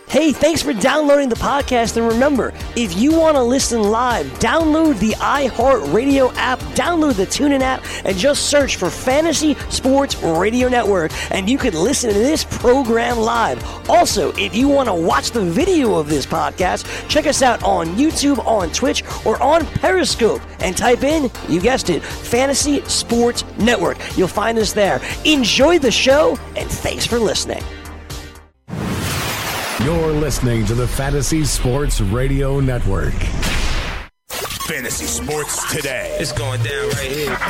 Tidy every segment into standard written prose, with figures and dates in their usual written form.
Hey, thanks for downloading the podcast, and remember, if you want to listen live, download the iHeartRadio app, download the TuneIn app, and just search for Fantasy Sports Radio Network, and you can listen to this program live. Also, if you want to watch the video of this podcast, check us out on YouTube, on Twitch, or on Periscope, and type in, you guessed it, Fantasy Sports Network. You'll find us there. Enjoy the show, and thanks for listening. You're listening to the Fantasy Sports Radio Network. Fantasy Sports Today. It's going down right here.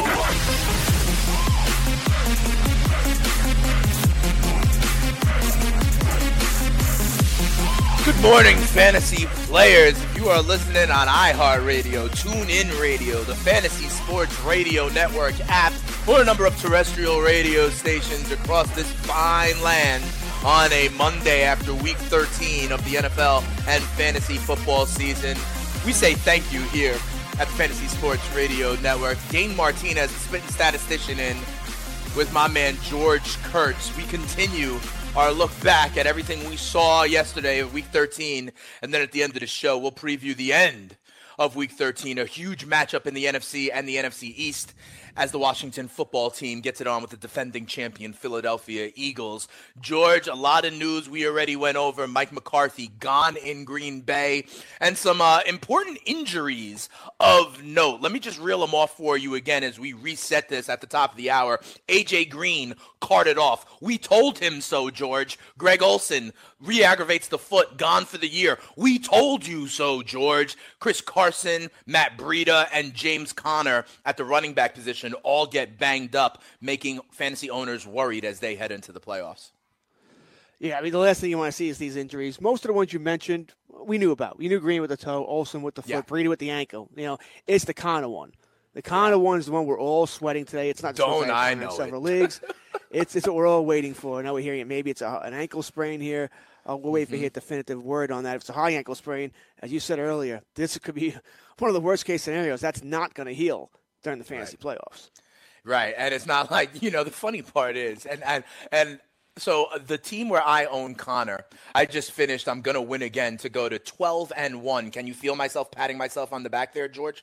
Good morning, fantasy players. If you are listening on iHeartRadio, TuneIn Radio, the Fantasy Sports Radio Network app, or a number of terrestrial radio stations across this fine land on a Monday after Week 13 of the NFL and fantasy football season, we say thank you here at the Fantasy Sports Radio Network. Dane Martinez, the spitting statistician, in with my man George Kurtz. We continue our look back at everything we saw yesterday of Week 13, and then at the end of the show, we'll preview the end of Week 13, a huge matchup in the NFC and the NFC East as the Washington football team gets it on with the defending champion Philadelphia Eagles. George, a lot of news we already went over. Mike McCarthy gone in Green Bay, and some important injuries of note. Let me just reel them off for you again as we reset this at the top of the hour. A.J. Green carted off. We told him so, George. Greg Olsen re-aggravates the foot, gone for the year. We told you so, George. Chris Carson, Matt Breida, and James Conner at the running back position all get banged up, making fantasy owners worried as they head into the playoffs. Yeah, I mean, the last thing you want to see is these injuries. Most of the ones you mentioned, we knew about. We knew Green with the toe, Olsen with the foot, Breida with the ankle. You know, it's the Conner one. The Conner one is the one we're all sweating today. It's not just Don't I know several leagues. It's what we're all waiting for. Now we're hearing it. Maybe it's an ankle sprain here. We'll wait for a definitive word on that. If it's a high ankle sprain, as you said earlier, this could be one of the worst case scenarios. That's not going to heal during the fantasy playoffs. Right, and it's not like, the funny part is, and so the team where I own Conner, I just finished, I'm going to win again to go to 12-1. Can you feel myself patting myself on the back there, George?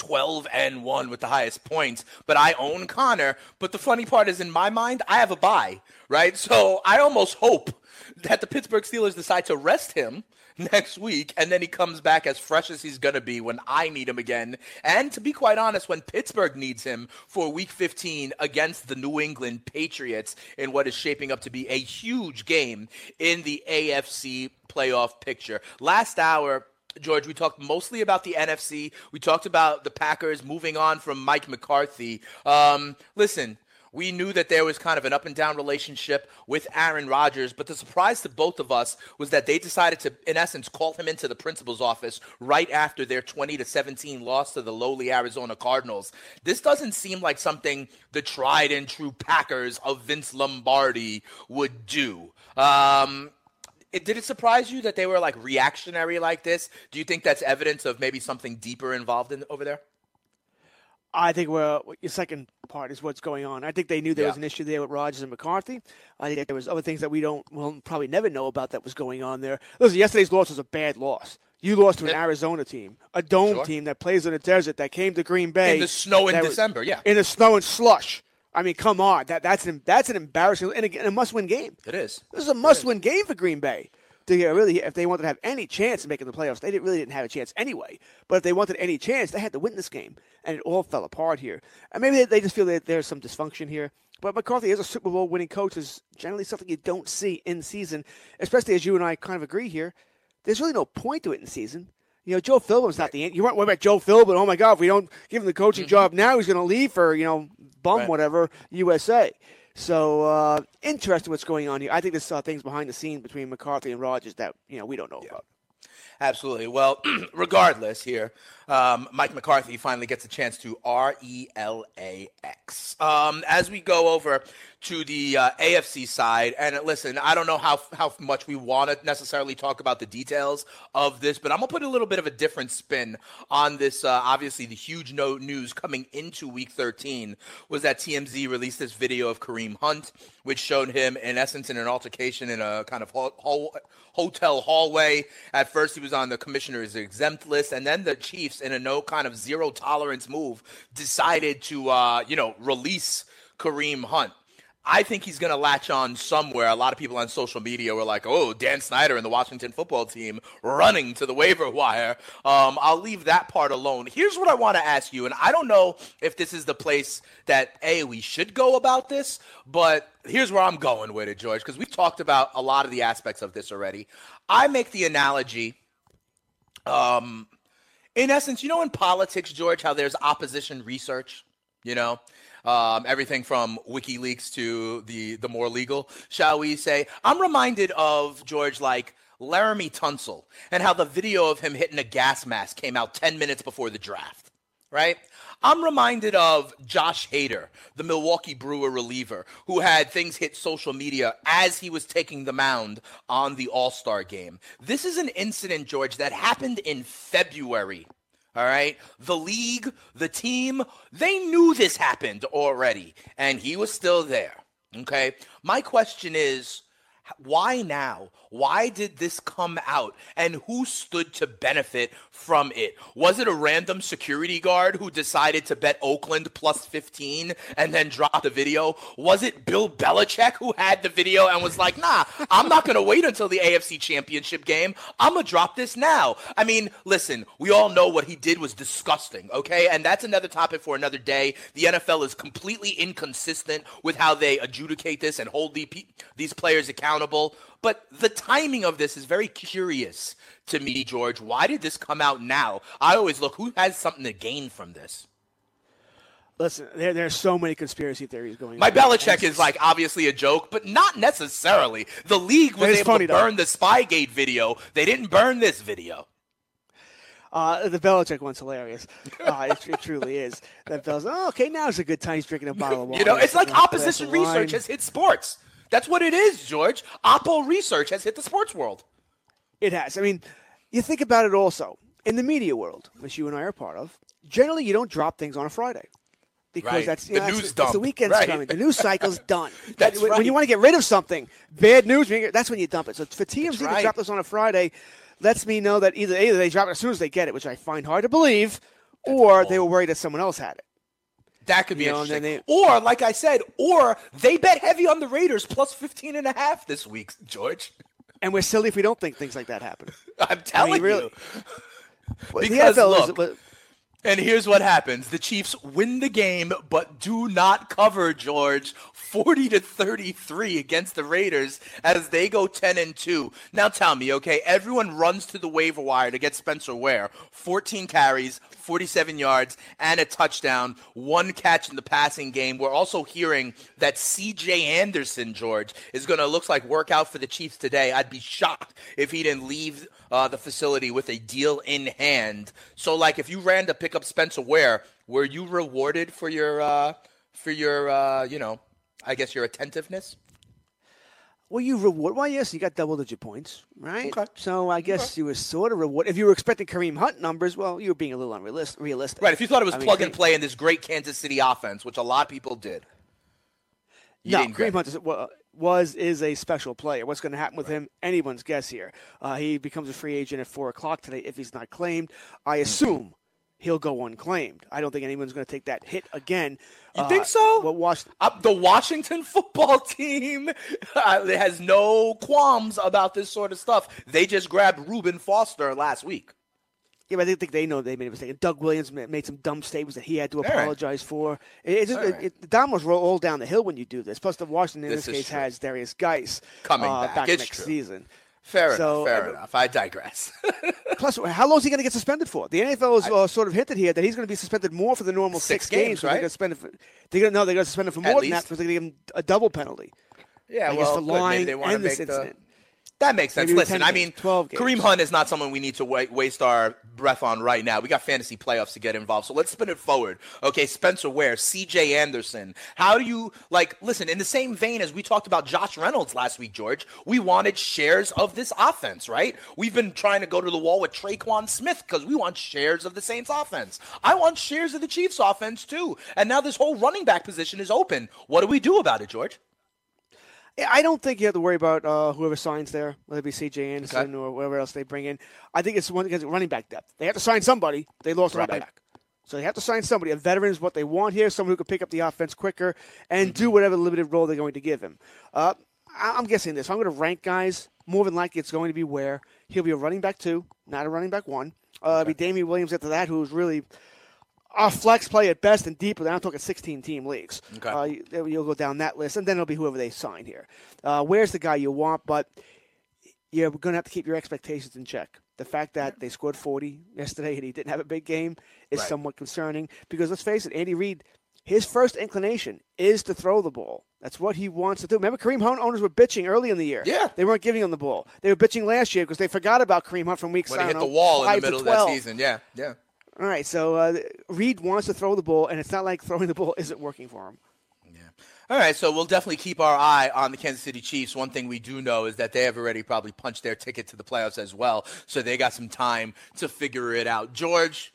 12-1 with the highest points, but I own Conner. But the funny part is, in my mind, I have a bye, right? So I almost hope that the Pittsburgh Steelers decide to rest him next week, and then he comes back as fresh as he's going to be when I need him again. And to be quite honest, when Pittsburgh needs him for Week 15 against the New England Patriots in what is shaping up to be a huge game in the AFC playoff picture. Last hour, George, we talked mostly about the NFC. We talked about the Packers moving on from Mike McCarthy. Listen, we knew that there was kind of an up-and-down relationship with Aaron Rodgers, but the surprise to both of us was that they decided to, in essence, call him into the principal's office right after their 20-17 loss to the lowly Arizona Cardinals. This doesn't seem like something the tried-and-true Packers of Vince Lombardi would do. Did it surprise you that they were, reactionary like this? Do you think that's evidence of maybe something deeper involved over there? I think your second part is what's going on. I think they knew there was an issue there with Rodgers and McCarthy. I think there was other things that we'll probably never know about that was going on there. Listen, yesterday's loss was a bad loss. You lost to an Arizona team, a dome team that plays in the desert, that came to Green Bay. In the snow in December, in the snow and slush. I mean, come on. That's an embarrassing and a must-win game. It is. This is a must-win game for Green Bay. If they wanted to have any chance of making the playoffs, they really didn't have a chance anyway. But if they wanted any chance, they had to win this game. And it all fell apart here. And maybe they just feel that there's some dysfunction here. But McCarthy is a Super Bowl winning coach, is generally something you don't see in season, especially as you and I kind of agree here. There's really no point to it in season. Joe Philbin's not the end. You weren't worried about Joe Philbin. Oh, my God, if we don't give him the coaching job now, he's going to leave for, whatever, USA. So, interesting what's going on here. I think there's things behind the scenes between McCarthy and Rodgers that, we don't know about. Absolutely. Well, regardless here, Mike McCarthy finally gets a chance to RELAX. As we go over to the AFC side. And listen, I don't know how much we want to necessarily talk about the details of this, but I'm going to put a little bit of a different spin on this. Obviously, the huge news coming into Week 13 was that TMZ released this video of Kareem Hunt, which showed him, in essence, in an altercation in a kind of hotel hallway. At first, he was on the commissioner's exempt list, and then the Chiefs, in a no kind of zero tolerance move, decided to, release Kareem Hunt. I think he's going to latch on somewhere. A lot of people on social media were like, oh, Dan Snyder and the Washington football team running to the waiver wire. I'll leave that part alone. Here's what I want to ask you, and I don't know if this is the place that, we should go about this, but here's where I'm going with it, George, because we've talked about a lot of the aspects of this already. I make the analogy, in essence, in politics, George, how there's opposition research, everything from WikiLeaks to the more legal, shall we say. I'm reminded of, George, like Laramie Tunsil and how the video of him hitting a gas mask came out 10 minutes before the draft, right? I'm reminded of Josh Hader, the Milwaukee Brewer reliever, who had things hit social media as he was taking the mound on the All-Star game. This is an incident, George, that happened in February. All right. The league, the team, they knew this happened already, and he was still there. Okay. My question is, why now? Why did this come out? And who stood to benefit from it? Was it a random security guard who decided to bet Oakland plus 15 and then dropped the video? Was it Bill Belichick who had the video and was like, nah, I'm not going to wait until the AFC Championship game. I'm going to drop this now. I mean, listen, we all know what he did was disgusting, okay? And that's another topic for another day. The NFL is completely inconsistent with how they adjudicate this and hold these players accountable. But the timing of this is very curious to me, George. Why did this come out now? I always look, who has something to gain from this? Listen, there's so many conspiracy theories going on. My Belichick is like obviously a joke, but not necessarily. The league was able to burn the Spygate video. They didn't burn this video. The Belichick one's hilarious. It truly is. That Belichick, okay, now's a good time. He's drinking a bottle of water. It's like opposition research has hit sports. That's what it is, George. Oppo research has hit the sports world. It has. I mean, you think about it also. In the media world, which you and I are part of, generally you don't drop things on a Friday. Because that's the news dump. The weekend's coming. The news cycle's done. When you want to get rid of something, bad news, that's when you dump it. So for TMZ to drop this on a Friday lets me know that either they drop it as soon as they get it, which I find hard to believe, or they were worried that someone else had it. That could be interesting. Or, like I said, they bet heavy on the Raiders plus 15.5 this week, George. And we're silly if we don't think things like that happen. I'm telling you. Because, look, and here's what happens. The Chiefs win the game, but do not cover, George, 40-33 against the Raiders as they go 10-2. Now tell me, okay, everyone runs to the waiver wire to get Spencer Ware. 14 carries, 47 yards, and a touchdown, one catch in the passing game. We're also hearing that C.J. Anderson, George, is going to look like work out for the Chiefs today. I'd be shocked if he didn't leave the facility with a deal in hand. So, like, if you ran to pick up Spencer Ware, were you rewarded for your I guess your attentiveness? Well, yes, you got double-digit points, right? Okay. So I guess you were sort of rewarded. If you were expecting Kareem Hunt numbers, well, you were being a little unrealistic. Right, if you thought it was plug and play in this great Kansas City offense, which a lot of people did. Kareem Hunt is a special player. What's going to happen with him? Anyone's guess here. He becomes a free agent at 4 o'clock today if he's not claimed. I assume he'll go unclaimed. I don't think anyone's going to take that hit again. You think so? The Washington football team has no qualms about this sort of stuff. They just grabbed Reuben Foster last week. Yeah, but I think they know they made a mistake. Doug Williams made some dumb statements that he had to apologize for. The dominoes roll all down the hill when you do this. Plus, the Washington in this case has Darius Geis coming back next season. Fair enough. I digress. Plus, how long is he going to get suspended for? The NFL has sort of hinted here that he's going to be suspended more for the normal 6 games. Right? They're going to suspend him for more than that because they're going to give him a double penalty. Yeah, for lying and this incident. That makes sense. Maybe Listen, 10 I games, mean, 12 games. Kareem Hunt is not someone we need to waste our breath on right now. We got fantasy playoffs to get involved, so let's spin it forward. Okay, Spencer Ware, C.J. Anderson. How do you, listen, in the same vein as we talked about Josh Reynolds last week, George, we wanted shares of this offense, right? We've been trying to go to the wall with Traquan Smith because we want shares of the Saints offense. I want shares of the Chiefs offense too. And now this whole running back position is open. What do we do about it, George? Yeah, I don't think you have to worry about whoever signs there, whether it be C.J. Anderson or whoever else they bring in. I think it's one against running back depth. They have to sign somebody. They lost a running back. So they have to sign somebody. A veteran is what they want here, someone who can pick up the offense quicker and do whatever limited role they're going to give him. I'm guessing this. I'm going to rank guys. More than likely it's going to be Ware. He'll be a running back 2, not a running back 1. It'll be Damian Williams after that, who's really a flex play at best and deeper. I'm talking 16-team leagues. Okay. You'll go down that list, and then it'll be whoever they sign here. Where's the guy you want? But you're going to have to keep your expectations in check. The fact that they scored 40 yesterday and he didn't have a big game is somewhat concerning because, let's face it, Andy Reid, his first inclination is to throw the ball. That's what he wants to do. Remember, Kareem Hunt owners were bitching early in the year. Yeah. They weren't giving him the ball. They were bitching last year because they forgot about Kareem Hunt from weeks when he hit the wall in the middle of that season. Yeah. All right, so Reid wants to throw the ball, and it's not like throwing the ball isn't working for him. Yeah. All right, so we'll definitely keep our eye on the Kansas City Chiefs. One thing we do know is that they have already probably punched their ticket to the playoffs as well, so they got some time to figure it out. George,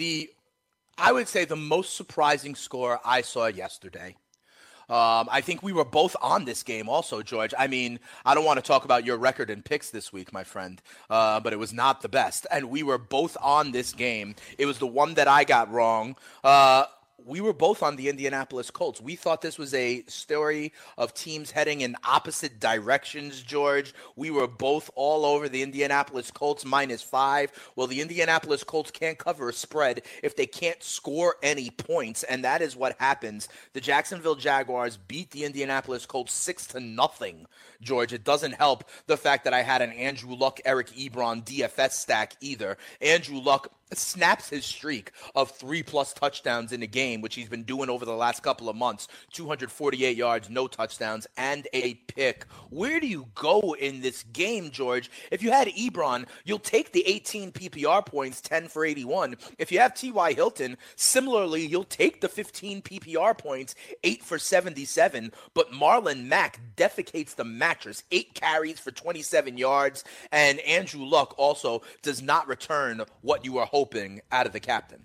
I would say the most surprising score I saw yesterday. I think we were both on this game also, George. I mean, I don't want to talk about your record in picks this week, my friend, but it was not the best. And we were both on this game. It was the one that I got wrong. We were both on the Indianapolis Colts. We thought this was a story of teams heading in opposite directions, George. We were both all over the Indianapolis Colts -5. Well, the Indianapolis Colts can't cover a spread if they can't score any points, and that is what happens. The Jacksonville Jaguars beat the Indianapolis Colts 6-0, George. It doesn't help the fact that I had an Andrew Luck, Eric Ebron DFS stack either. Andrew Luck snaps his streak of 3+ touchdowns in a game, which he's been doing over the last couple of months. 248 yards, no touchdowns, and a pick. Where do you go in this game, George? If you had Ebron, you'll take the 18 PPR points, 10 for 81. If you have T.Y. Hilton, similarly, you'll take the 15 PPR points, 8 for 77. But Marlon Mack defecates the mattress, 8 carries for 27 yards. And Andrew Luck also does not return what you are hoping out of the captain.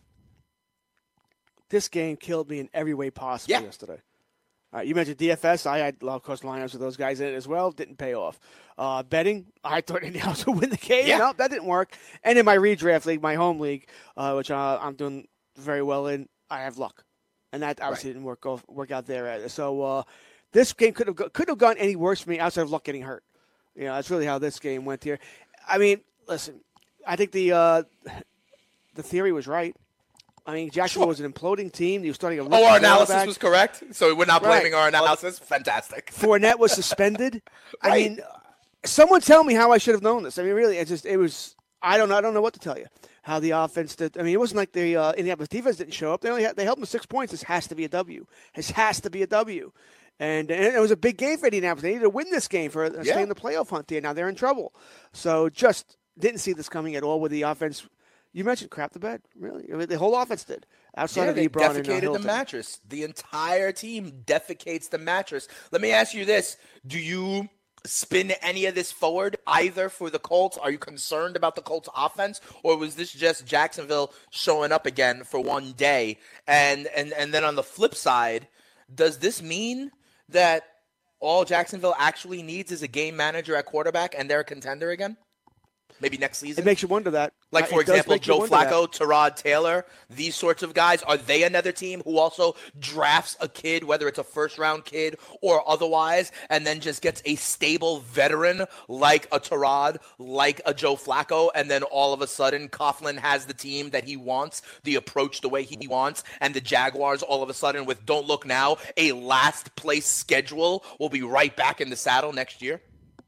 This game killed me in every way possible yesterday. You mentioned DFS. I had, of course, lineups with those guys in it as well. Didn't pay off. Betting, I thought Indianapolis would win the game. Yeah. No, that didn't work. And in my redraft league, my home league, which I'm doing very well in, I have Luck. And that obviously didn't work out there either. So this game couldn't have gone any worse for me outside of Luck getting hurt. That's really how this game went here. I mean, listen, I think the theory was right. I mean, Jacksonville was an imploding team. He was starting a rookie our analysis quarterback. was correct? So we're not blaming our analysis? Fantastic. Fournette was suspended. I mean, someone tell me how I should have known this. I mean, really, it was I don't know what to tell you. How the offense did. I mean, it wasn't like the Indianapolis defense didn't show up. They held them to 6 points. This has to be a W. This has to be a W. And it was a big game for Indianapolis. They needed to win this game for stay in the playoff hunt here. Now they're in trouble. So just didn't see this coming at all with the offense. You mentioned crap the bed, really. I mean, the whole offense did. Outside of they Ebron defecated and the mattress. The entire team defecates the mattress. Let me ask you this. Do you spin any of this forward either for the Colts? Are you concerned about the Colts offense, or was this just Jacksonville showing up again for one day? And then on the flip side, does this mean that all Jacksonville actually needs is a game manager at quarterback and they're a contender again? Maybe next season? It makes you wonder that. Like, for example, Joe Flacco, Tyrod Taylor, these sorts of guys, are they another team who also drafts a kid, whether it's a first-round kid or otherwise, and then just gets a stable veteran like a Tyrod, like a Joe Flacco, and then all of a sudden Coughlin has the team that he wants, the approach the way he wants, and the Jaguars all of a sudden with, don't look now, a last-place schedule will be right back in the saddle next year?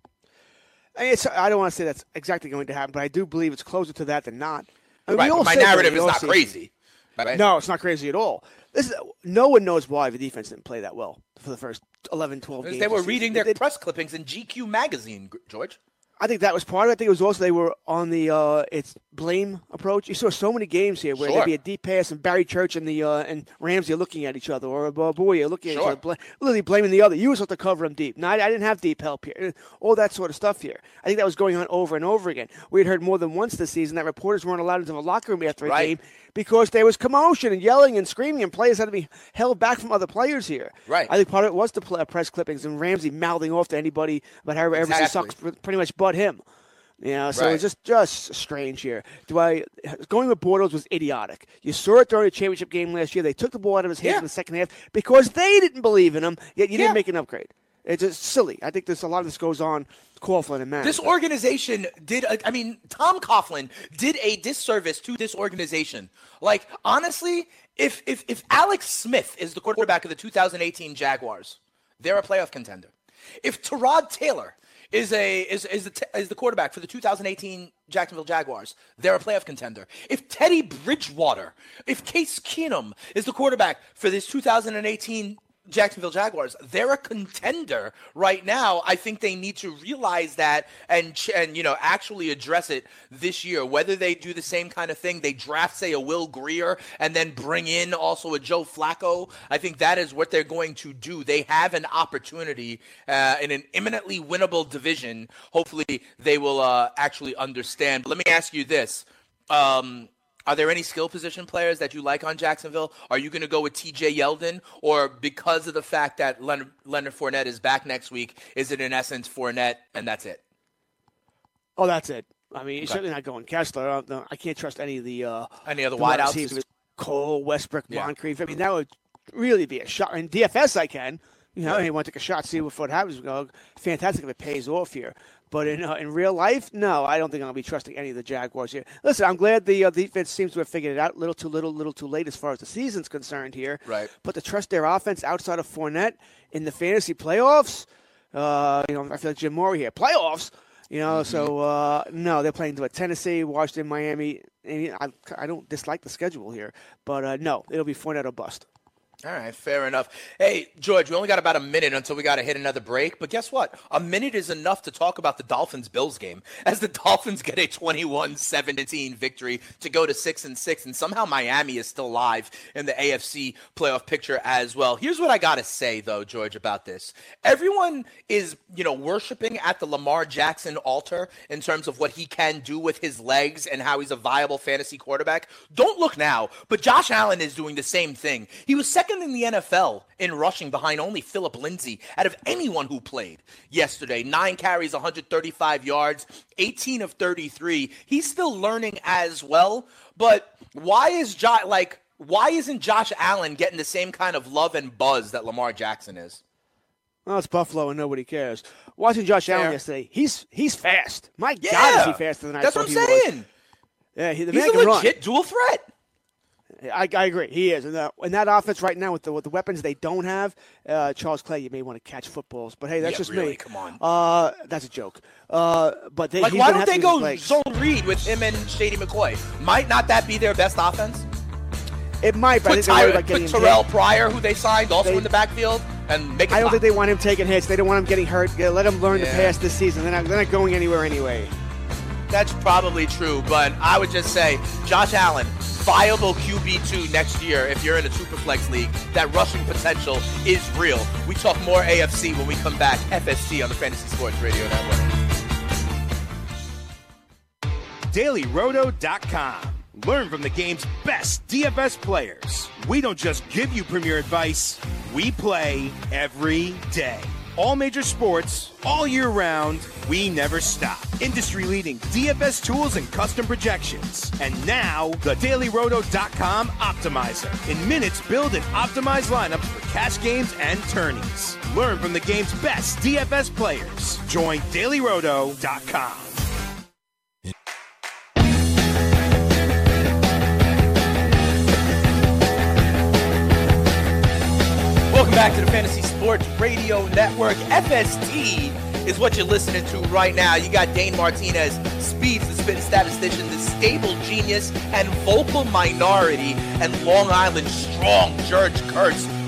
I don't want to say that's exactly going to happen, but I do believe it's closer to that than not. I mean, right, but my narrative is not crazy. Right? No, it's not crazy at all. No one knows why the defense didn't play that well for the first 11, 12 games. They were reading their press clippings in GQ magazine, George. I think that was part of it. I think it was also they were on the it's blame approach. You saw so many games here where there'd be a deep pass and Barry Church and Ramsey are looking at each other, or Boyer looking at each other, literally blaming the other. You were supposed to cover him deep. No, I didn't have deep help here. All that sort of stuff here. I think that was going on over and over again. We had heard more than once this season that reporters weren't allowed into the locker room after a game because there was commotion and yelling and screaming, and players had to be held back from other players here. Right. I think part of it was the press clippings and Ramsey mouthing off to anybody about how everybody sucks pretty much but him. So it's just strange here. Going with Bortles was idiotic. You saw it during the championship game last year. They took the ball out of his hands in the second half because they didn't believe in him, yet you didn't make an upgrade. It's just silly. I think there's a lot of this goes on. Coughlin and Matt. This organization Tom Coughlin did a disservice to this organization. Like, honestly, if Alex Smith is the quarterback of the 2018 Jaguars, they're a playoff contender. If Tyrod Taylor is the quarterback for the 2018 Jacksonville Jaguars, they're a playoff contender. If Teddy Bridgewater, if Case Keenum is the quarterback for this 2018 Jacksonville Jaguars, they're a contender right now. I think they need to realize that and actually address it this year. Whether they do the same kind of thing, they draft, say, a Will Grier and then bring in also a Joe Flacco. I think that is what they're going to do. They have an opportunity in an imminently winnable division. Hopefully they will actually understand. But let me ask you this. Are there any skill position players that you like on Jacksonville? Are you going to go with T.J. Yeldon? Or because of the fact that Leonard Fournette is back next week, is it in essence Fournette and that's it? Oh, that's it. I mean, you're certainly not going Kessler. I can't trust any of the other wideouts. Cole, Westbrook, Moncrief. I mean, that would really be a shot. In DFS, I can. You want to take a shot, see what happens. Fantastic if it pays off here. But in real life, no, I don't think I'm going to be trusting any of the Jaguars here. Listen, I'm glad the defense seems to have figured it out. Little too late as far as the season's concerned here. Right. But to trust their offense outside of Fournette in the fantasy playoffs, I feel like Jim Murray here. Playoffs, so no, they're playing Tennessee, Washington, Miami. I don't dislike the schedule here, but no, it'll be Fournette or bust. All right, fair enough. Hey, George, we only got about a minute until we got to hit another break. But guess what? A minute is enough to talk about the Dolphins-Bills game as the Dolphins get a 21-17 victory to go to 6-6. And somehow Miami is still alive in the AFC playoff picture as well. Here's what I got to say, though, George, about this. Everyone is, worshiping at the Lamar Jackson altar in terms of what he can do with his legs and how he's a viable fantasy quarterback. Don't look now, but Josh Allen is doing the same thing. He was second in the NFL in rushing behind only Phillip Lindsay out of anyone who played yesterday. 9 carries, 135 yards, 18 of 33. He's still learning as well, but why isn't Josh Allen getting the same kind of love and buzz that Lamar Jackson is? Well, it's Buffalo and nobody cares. Watching Josh Allen yesterday, he's fast. My God, is he faster than I thought he was. That's what I'm saying. Yeah, he's a legit dual threat. I agree. He is. And that offense right now with the weapons they don't have, Charles Clay, you may want to catch footballs. But, hey, that's just really, me. Come on. That's a joke. But why don't they go zone read with him and Shady McCoy? Might not that be their best offense? It might, but put Terrell Pryor, who they signed, also in the backfield, and make it I don't think they want him taking hits. They don't want him getting hurt. Let him learn to pass this season. They're not going anywhere anyway. That's probably true, but I would just say Josh Allen, viable QB2 next year if you're in a Superflex league. That rushing potential is real. We talk more AFC when we come back. FST on the Fantasy Sports Radio Network. DailyRoto.com. Learn from the game's best DFS players. We don't just give you premier advice, we play every day. All major sports, all year round, we never stop. Industry-leading DFS tools and custom projections. And now, the DailyRoto.com Optimizer. In minutes, build and optimize lineups for cash games and tourneys. Learn from the game's best DFS players. Join DailyRoto.com. Welcome back to the Fantasy Sports Radio Network. FST is what you're listening to right now. You got Dane Martinez, Speeds, the spitting statistician, the stable genius and vocal minority, and Long Island strong George Kurtz,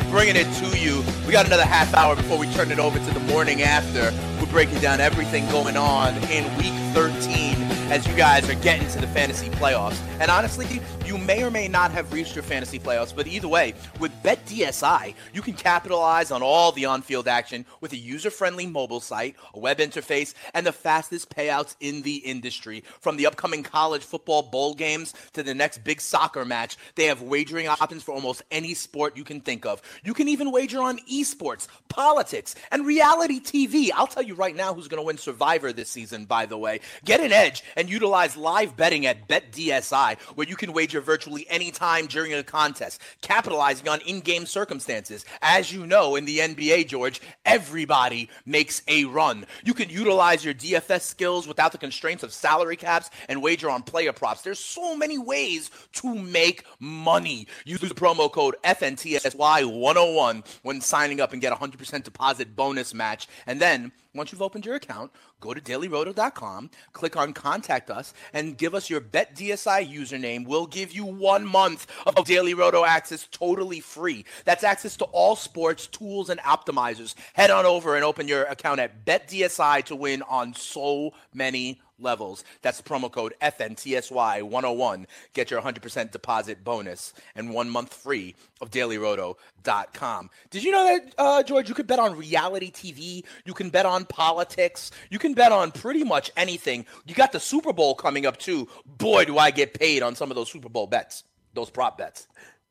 bringing it to you. We got another half hour before we turn it over to the morning after. We're breaking down everything going on in Week 13 as you guys are getting to the fantasy playoffs. And honestly, you may or may not have reached your fantasy playoffs, but either way, with BetDSI, you can capitalize on all the on-field action with a user-friendly mobile site, a web interface, and the fastest payouts in the industry. From the upcoming college football bowl games to the next big soccer match, they have wagering options for almost any sport you can think of. You can even wager on esports, politics, and reality TV. I'll tell you right now who's going to win Survivor this season, by the way. Get an edge and utilize live betting at BetDSI, where you can wager virtually any time during a contest, capitalizing on in-game circumstances. As you know, in the NBA, George, everybody makes a run. You can utilize your DFS skills without the constraints of salary caps and wager on player props. There's so many ways to make money. Use the promo code FNTSY101 when signing up and get a 100% deposit bonus match. And then, once you've opened your account, go to dailyroto.com, click on Contact Us, and give us your BetDSI username. We'll give you 1 month of Daily Roto access totally free. That's access to all sports, tools, and optimizers. Head on over and open your account at BetDSI to win on so many levels. That's the promo code FNTSY101. Get your 100% deposit bonus and 1 month free of dailyroto.com. Did you know that, George, you could bet on reality TV, you can bet on politics, you can bet on pretty much anything. You got the Super Bowl coming up too. Boy, do I get paid on some of those Super Bowl bets, those prop bets.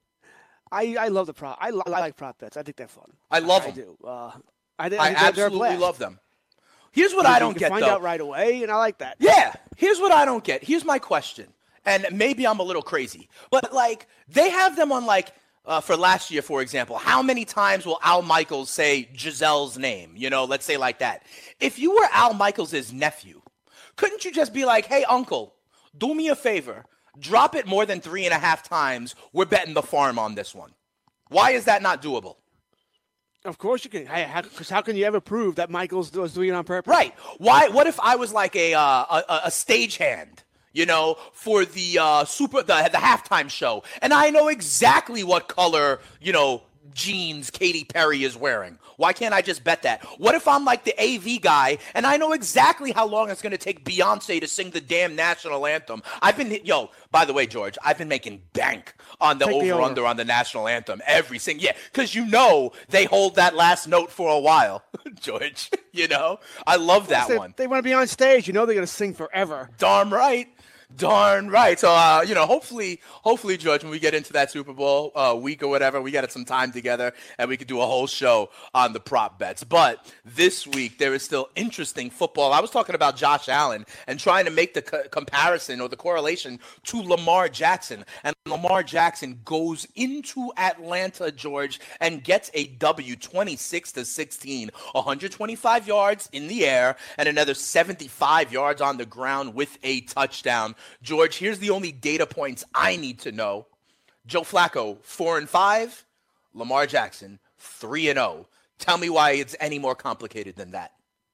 I love the prop. I like prop bets. I think they're fun. I love them. I do. I absolutely love them. Here's what I don't get, though. You find out right away, and I like that. Yeah. Here's what I don't get. Here's my question. And maybe I'm a little crazy. But, like, they have them on, like, for last year, for example. How many times will Al Michaels say Gisele's name? You know, let's say like that. If you were Al Michaels' nephew, couldn't you just be like, hey, uncle, do me a favor. Drop it more than 3.5 times. We're betting the farm on this one. Why is that not doable? Of course you can. Because how can you ever prove that Michaels was doing it on purpose? Right. Why? What if I was like a stagehand, you know, for the halftime show, and I know exactly what color, you know, jeans Katy Perry is wearing? Why can't I just bet that? What if I'm like the AV guy and I know exactly how long it's going to take Beyonce to sing the damn national anthem? By the way, George, I've been making bank on the over-under on the national anthem because you know they hold that last note for a while, George. You know, I love that one. They want to be on stage. You know they're going to sing forever. Darn right. Darn right. So, hopefully, George, when we get into that Super Bowl week or whatever, we got some time together and we could do a whole show on the prop bets. But this week, there is still interesting football. I was talking about Josh Allen and trying to make the comparison or the correlation to Lamar Jackson. And Lamar Jackson goes into Atlanta, George, and gets a W 26-16, 125 yards in the air and another 75 yards on the ground with a touchdown. George, here's the only data points I need to know. Joe Flacco, 4-5. Lamar Jackson, 3-0. Tell me why it's any more complicated than that.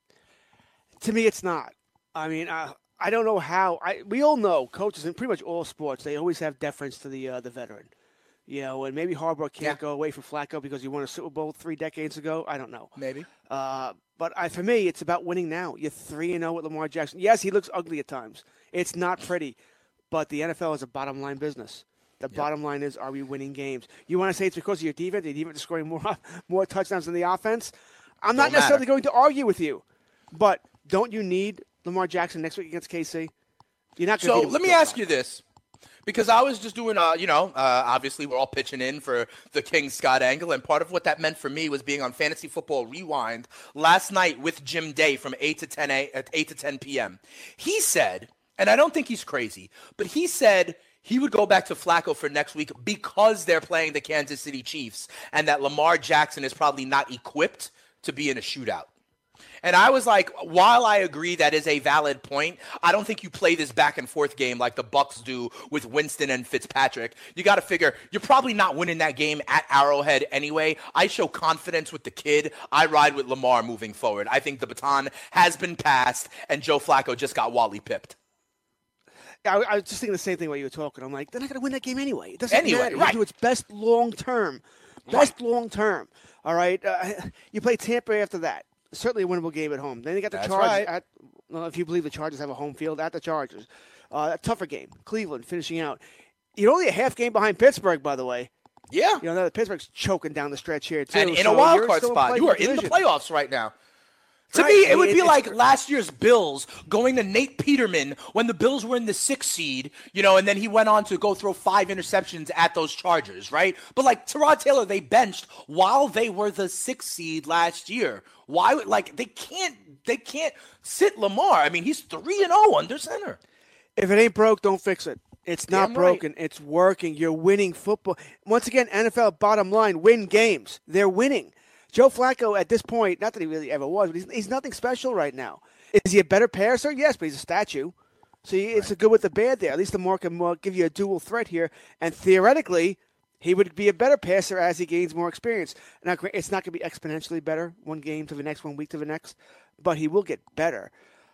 To me, it's not. I mean, I don't know how. We all know coaches in pretty much all sports, they always have deference to the veteran. You know, and maybe Harbaugh can't go away from Flacco because he won a Super Bowl 3 decades ago. I don't know. Maybe. But for me, it's about winning now. You're 3-0 with Lamar Jackson. Yes, he looks ugly at times. It's not pretty, but the NFL is a bottom-line business. The bottom line is, are we winning games? You want to say it's because of your defense? The defense is scoring more touchdowns than the offense? I'm not necessarily going to argue with you, but don't you need Lamar Jackson next week against KC? You're not going to. So let me ask you this. Because I was just doing, obviously we're all pitching in for the King Scott Angle, and part of what that meant for me was being on Fantasy Football Rewind last night with Jim Day from 8 to 10 p.m. He said, and I don't think he's crazy, but he said he would go back to Flacco for next week because they're playing the Kansas City Chiefs, and that Lamar Jackson is probably not equipped to be in a shootout. And I was like, while I agree that is a valid point, I don't think you play this back and forth game like the Bucs do with Winston and Fitzpatrick. You got to figure you're probably not winning that game at Arrowhead anyway. I show confidence with the kid. I ride with Lamar moving forward. I think the baton has been passed, and Joe Flacco just got Wally pipped. I was just thinking the same thing while you were talking. I'm like, they're not going to win that game anyway. It doesn't matter. Right. Do its best long term. Best long term. All right. You play Tampa after that. Certainly a winnable game at home. Then you got the Chargers. Right. If you believe the Chargers have a home field, at the Chargers. A tougher game. Cleveland finishing out. You're only a half game behind Pittsburgh, by the way. Yeah. You know, Pittsburgh's choking down the stretch here, too. And in a wild card spot. You are in the playoffs right now. To me, it would be like last year's Bills going to Nate Peterman when the Bills were in the 6th seed, and then he went on to go throw 5 interceptions at those Chargers, right? But like Tyrod Taylor, they benched while they were the 6th seed last year. Why? Like they can't sit Lamar. I mean, he's 3-0 under center. If it ain't broke, don't fix it. It's not broken. Right. It's working. You're winning football. Once again, NFL bottom line, win games. They're winning. Joe Flacco, at this point, not that he really ever was, but he's nothing special right now. Is he a better passer? Yes, but he's a statue. So it's a good with the bad there. At least Lamar can give you a dual threat here. And theoretically, he would be a better passer as he gains more experience. Now, it's not going to be exponentially better, one game to the next, 1 week to the next, but he will get better.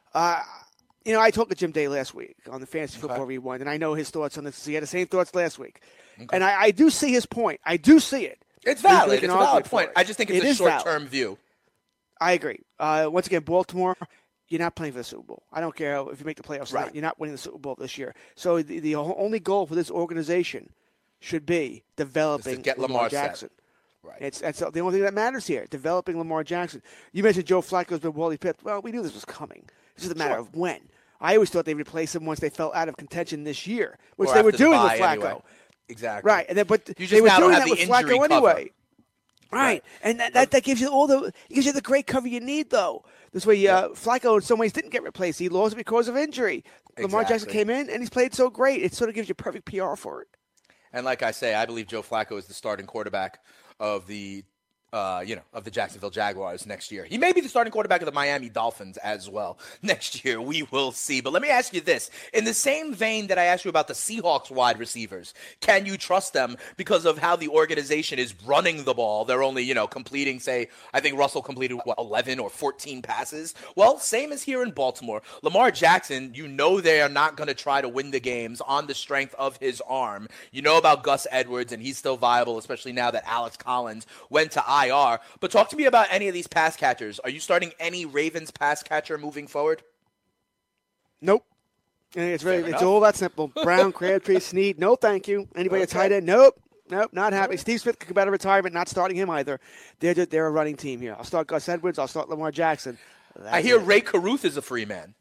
I talked to Jim Day last week on the Fantasy Football Rewind, and I know his thoughts on this. He had the same thoughts last week. Okay. And I do see his point. I do see it. It's valid. It's a valid point. I just think it's a short-term view. I agree. Once again, Baltimore, you're not playing for the Super Bowl. I don't care if you make the playoffs. Right. You're not winning the Super Bowl this year. So the only goal for this organization should be developing Lamar Jackson. Right. That's the only thing that matters here, developing Lamar Jackson. You mentioned Joe Flacco's been Wally Pitt. Well, we knew this was coming. It's just a matter of when. I always thought they'd replace him once they fell out of contention this year, which they were doing with Flacco. Anyway. Exactly. Right, they were doing that with Flacco anyway. Right, and that gives you the great cover you need, though. This way, Flacco in some ways didn't get replaced. He lost it because of injury. Exactly. Lamar Jackson came in, and he's played so great. It sort of gives you perfect PR for it. And like I say, I believe Joe Flacco is the starting quarterback of the Jacksonville Jaguars next year. He may be the starting quarterback of the Miami Dolphins as well next year. We will see. But let me ask you this. In the same vein that I asked you about the Seahawks wide receivers, can you trust them because of how the organization is running the ball? They're only, completing, I think Russell completed, 11 or 14 passes? Well, same as here in Baltimore. Lamar Jackson, they are not going to try to win the games on the strength of his arm. You know about Gus Edwards, and he's still viable, especially now that Alex Collins went to IR. But talk to me about any of these pass catchers. Are you starting any Ravens pass catcher moving forward? Nope. It's all that simple. Brown, Crabtree, Snead. No, thank you. Anybody at tight end? Nope, not happy. Steve Smith could come out of retirement. Not starting him either. They're a running team here. I'll start Gus Edwards. I'll start Lamar Jackson. I hear Ray Caruth is a free man.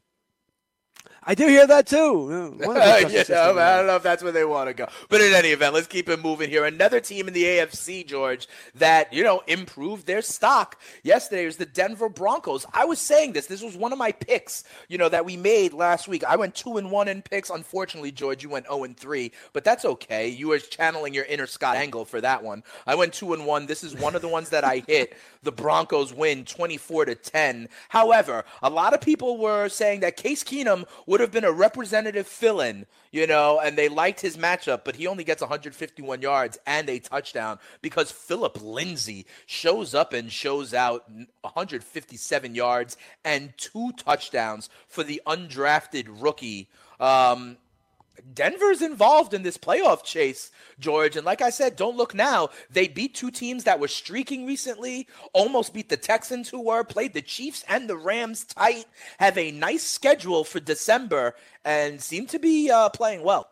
I do hear that, too. I don't know if that's where they want to go. But in any event, let's keep it moving here. Another team in the AFC, George, that, improved their stock yesterday was the Denver Broncos. I was saying this. This was one of my picks, that we made last week. I went 2-1 in picks. Unfortunately, George, you went 0-3. But that's okay. You were channeling your inner Scott Engel for that one. I went 2-1. This is one of the ones that I hit. The Broncos win 24-10. However, a lot of people were saying that Case Keenum would have been a representative fill-in, and they liked his matchup, but he only gets 151 yards and a touchdown because Phillip Lindsay shows up and shows out 157 yards and 2 touchdowns for the undrafted rookie. Denver's involved in this playoff chase, George. And like I said, don't look now. They beat 2 teams that were streaking recently, almost beat the Texans played the Chiefs and the Rams tight, have a nice schedule for December, and seem to be playing well.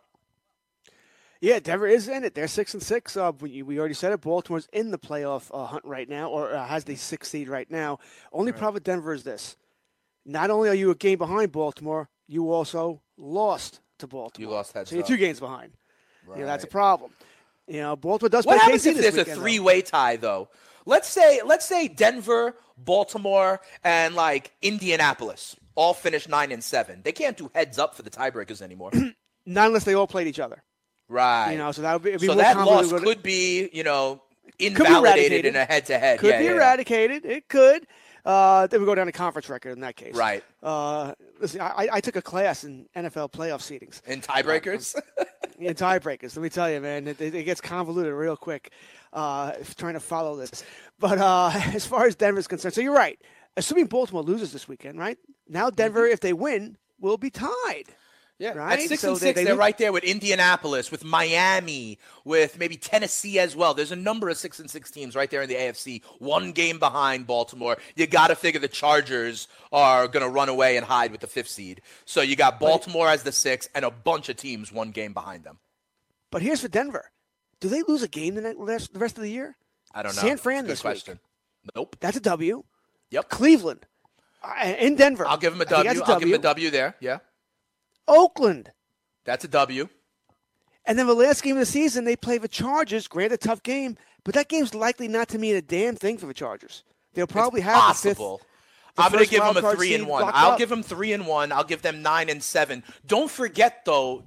Yeah, Denver is in it. They're 6-6. We already said it. Baltimore's in the playoff hunt right now, or has the 6th seed right now. Only problem with Denver is this. Not only are you a game behind Baltimore, you also lost to Baltimore. You lost heads up. So you're 2 games behind. Right. That's a problem. Baltimore does play KC this weekend. What happens if there's a 3-way tie, though? Let's say Denver, Baltimore, and Indianapolis all finish 9-7. They can't do heads up for the tiebreakers anymore. Not unless they all played each other. Right. So that would be so that loss could be, invalidated in a head-to-head. Could be eradicated. It could. Then we go down to conference record in that case. Right. Listen, I took a class in NFL playoff seedings. In tiebreakers? In tiebreakers. Let me tell you, man, it gets convoluted real quick trying to follow this. But as far as Denver's concerned, so you're right. Assuming Baltimore loses this weekend, right? Now Denver, if they win, will be tied. Yeah, right? at 6 So and 6, they they're right there with Indianapolis, with Miami, with maybe Tennessee as well. There's a number of 6 and 6 teams right there in the AFC, one game behind Baltimore. You got to figure the Chargers are going to run away and hide with the 5th seed. So you got Baltimore as the 6th and a bunch of teams one game behind them. But here's for Denver. Do they lose a game the rest of the year? I don't know. San Fran Good this question. week. Nope. That's a W. Yep. Cleveland. In Denver. I'll give them a I think W. that's I'll give them a W there. Yeah. Oakland. That's a W. And then the last game of the season, they play the Chargers. Granted, tough game, but that game's likely not to mean a damn thing for the Chargers. They'll probably have possible. I'm going to give them a 3-1. I'll up. give them 3-1. I'll give them 9-7. Don't forget, though,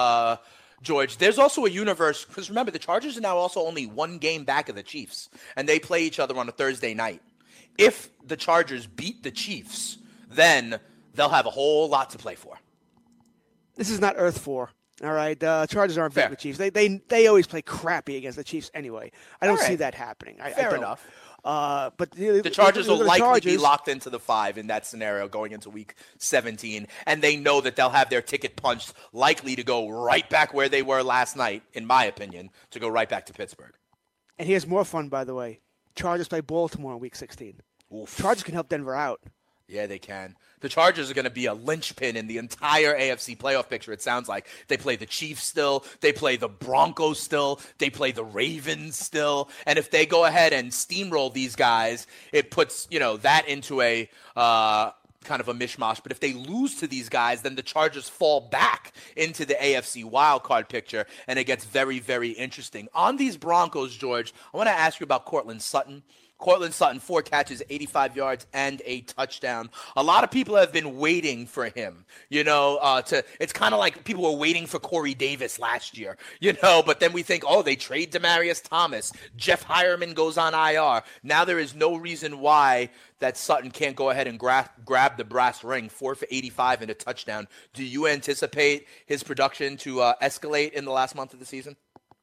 George, there's also a universe, because remember, the Chargers are now also only one game back of the Chiefs, and they play each other on a Thursday night. If the Chargers beat the Chiefs, then they'll have a whole lot to play for. This is not Earth 4. All right, Chargers aren't Fair. beating the Chiefs. They always play crappy against the Chiefs anyway. I don't see that happening. Fair I don't. enough. But The Chargers will likely be locked into the 5 in that scenario going into Week 17, and they know that they'll have their ticket punched, likely to go right back where they were last night, in my opinion, to go right back to Pittsburgh. And here's more fun, by the way. Chargers play Baltimore in Week 16. Oof. Chargers can help Denver out. Yeah, they can. The Chargers are going to be a linchpin in the entire AFC playoff picture, it sounds like. They play the Chiefs still. They play the Broncos still. They play the Ravens still. And if they go ahead and steamroll these guys, it puts, that into a kind of a mishmash. But if they lose to these guys, then the Chargers fall back into the AFC wildcard picture, and it gets very, very interesting. On these Broncos, George, I want to ask you about Courtland Sutton. Courtland Sutton, 4 catches, 85 yards, and a touchdown. A lot of people have been waiting for him, it's kind of like people were waiting for Corey Davis last year, but then we think, they trade Demaryius Thomas. Jeff Hireman goes on IR. Now there is no reason why that Sutton can't go ahead and grab the brass ring, 4 for 85 and a touchdown. Do you anticipate his production to escalate in the last month of the season?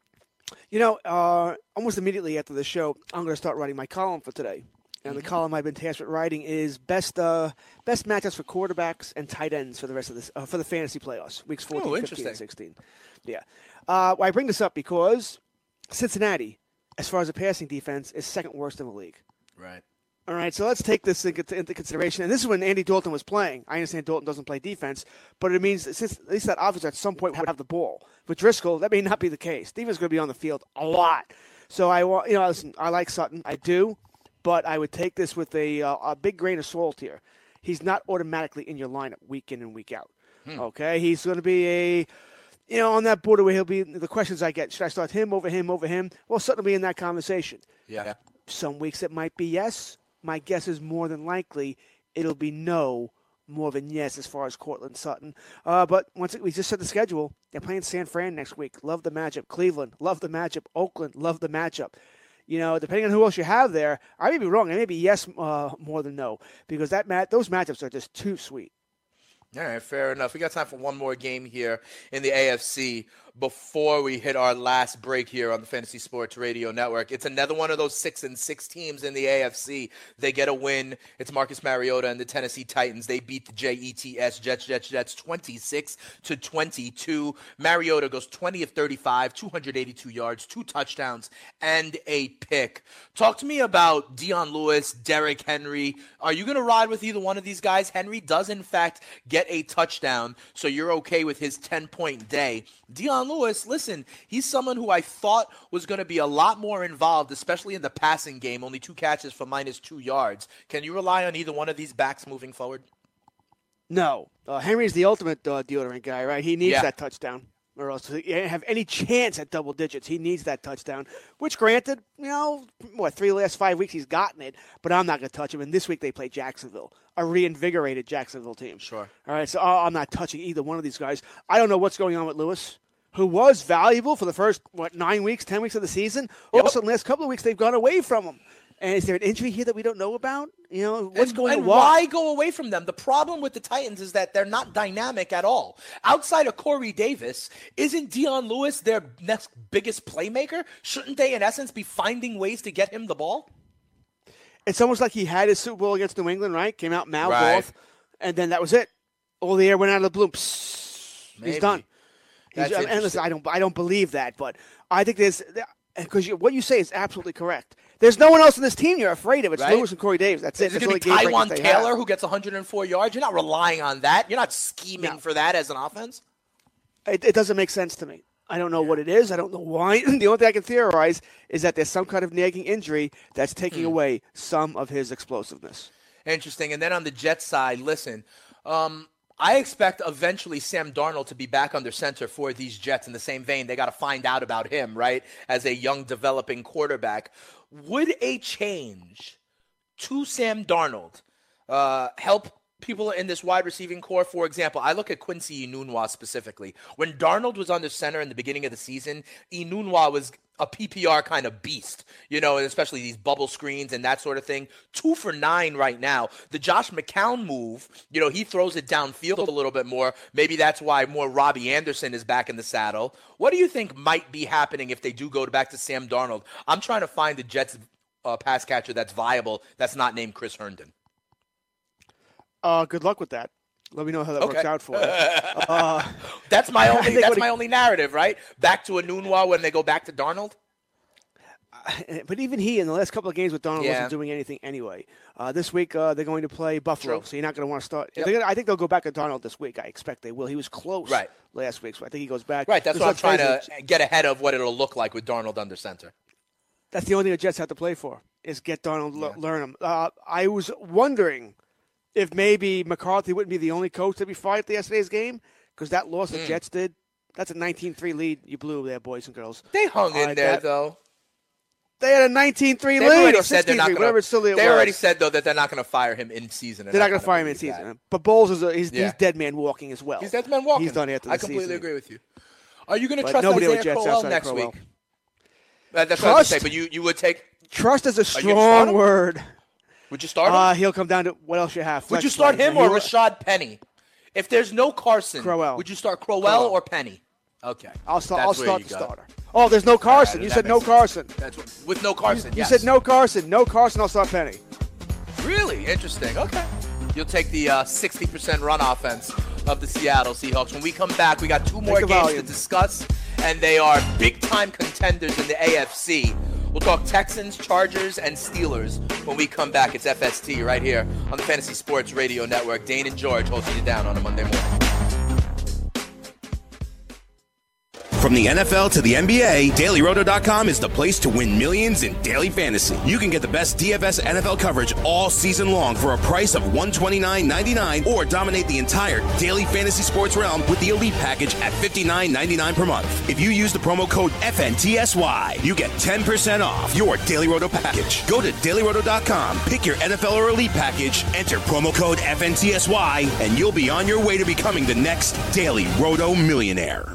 Almost immediately after the show, I'm going to start writing my column for today. And the column I've been tasked with writing is best matchups for quarterbacks and tight ends for the rest of this for the fantasy playoffs, weeks 14, 15, and 16. Yeah. I bring this up because Cincinnati, as far as the passing defense, is second worst in the league. Right. All right, so let's take this into consideration. And this is when Andy Dalton was playing. I understand Dalton doesn't play defense, but it means that since at least that offense at some point would have the ball. With Driscoll, that may not be the case. Defense is going to be on the field a lot. So listen, I like Sutton, I do, but I would take this with a big grain of salt here. He's not automatically in your lineup week in and week out. Okay, he's going to be on that border where he'll be. The questions I get: should I start him over him over him? Well, Sutton will be in that conversation. Yeah. Some weeks it might be yes. My guess is more than likely it'll be no more than yes as far as Courtland Sutton. But we just said the schedule. They're playing San Fran next week. Love the matchup. Cleveland, love the matchup. Oakland, love the matchup. Depending on who else you have there, I may be wrong. I may be yes more than no because those matchups are just too sweet. All right, fair enough. We got time for one more game here in the AFC before we hit our last break here on the Fantasy Sports Radio Network. It's another one of those 6 and 6 teams in the AFC. They get a win. It's Marcus Mariota and the Tennessee Titans. They beat the Jets 26-22. Mariota goes 20 of 35, 282 yards, 2 touchdowns, and a pick. Talk to me about Dion Lewis, Derrick Henry. Are you going to ride with either one of these guys? Henry does, in fact, get a touchdown, so you're okay with his 10-point day. Dion Lewis, listen, he's someone who I thought was going to be a lot more involved, especially in the passing game, only 2 catches for -2 yards. Can you rely on either one of these backs moving forward? No. Henry's the ultimate deodorant guy, right? He needs that touchdown, or else he didn't have any chance at double digits. He needs that touchdown, which granted, 3 last 5 weeks he's gotten it, but I'm not going to touch him. And this week they play Jacksonville, a reinvigorated Jacksonville team. Sure. All right, so I'm not touching either one of these guys. I don't know what's going on with Lewis, who was valuable for the first, 9 weeks, 10 weeks of the season. All of a sudden, the last couple of weeks, they've gone away from him. And is there an injury here that we don't know about? What's going on? And why go away from them? The problem with the Titans is that they're not dynamic at all. Outside of Corey Davis, isn't Dion Lewis their next biggest playmaker? Shouldn't they, in essence, be finding ways to get him the ball? It's almost like he had his Super Bowl against New England, right? Came out mouth Right. off, and then that was it. All the air went out of the balloon. He's done. And listen, I don't believe that, but I think because what you say is absolutely correct. There's no one else in this team you're afraid of. It's right? Lewis and Corey Davis. That's it. It's going to be Tywan Taylor who gets 104 yards. You're not relying on that. You're not scheming for that as an offense. It doesn't make sense to me. I don't know what it is. I don't know why. The only thing I can theorize is that there's some kind of nagging injury that's taking away some of his explosiveness. Interesting. And then on the Jets side, listen, I expect eventually Sam Darnold to be back under center for these Jets. In the same vein, they got to find out about him, right, as a young developing quarterback. Would a change to Sam Darnold help people in this wide receiving core? For example, I look at Quincy Enunwa specifically. When Darnold was under center in the beginning of the season, Enunwa was a PPR kind of beast, and especially these bubble screens and that sort of thing. 2 for 9 right now. The Josh McCown move, he throws it downfield a little bit more. Maybe that's why more Robbie Anderson is back in the saddle. What do you think might be happening if they do go back to Sam Darnold? I'm trying to find the Jets pass catcher that's viable that's not named Chris Herndon. Good luck with that. Let me know how that works out for you. That's my only narrative, right? Back to Enunwa when they go back to Darnold. But even he, in the last couple of games with Darnold, wasn't doing anything anyway. This week, they're going to play Buffalo, so you're not going to want to start. Yep. I think they'll go back to Darnold this week. I expect they will. He was close last week, so I think he goes back. Right, that's what I'm trying to get ahead of what it'll look like with Darnold under center. That's the only thing the Jets have to play for, is get Darnold, learn him. I was wondering if maybe McCarthy wouldn't be the only coach to be fired at yesterday's game, because that loss the Jets did, that's a 19-3 lead you blew there, boys and girls. They hung in there, though. They had a 19-3 lead or 16-3, whatever it's still it was. They already said, though, that they're not going to fire him in season. They're not going to fire him in season. But Bowles, he's dead man walking as well. He's dead man walking. He's done after the season. I completely agree with you. Are you going to trust Isaiah Crowell next week? That's what I was going to say, but you would take... Trust is a strong word. Would you start him? He'll come down to what else you have. Would you start him or Rashad Penny? If there's no Carson, Crowell. Would you start Crowell or Penny? Okay. I'll start the starter. Oh, there's no Carson. You said no Carson. With no Carson, You said no Carson. No Carson, I'll start Penny. Really? Interesting. Okay. You'll take the 60% run offense of the Seattle Seahawks. When we come back, we got 2 more games to discuss, and they are big-time contenders in the AFC. We'll talk Texans, Chargers, and Steelers when we come back. It's FST right here on the Fantasy Sports Radio Network. Dane and George hosting you down on a Monday morning. From the NFL to the NBA, DailyRoto.com is the place to win millions in daily fantasy. You can get the best DFS NFL coverage all season long for a price of $129.99 or dominate the entire daily fantasy sports realm with the Elite Package at $59.99 per month. If you use the promo code FNTSY, you get 10% off your Daily Roto package. Go to DailyRoto.com, pick your NFL or Elite Package, enter promo code FNTSY, and you'll be on your way to becoming the next Daily Roto millionaire.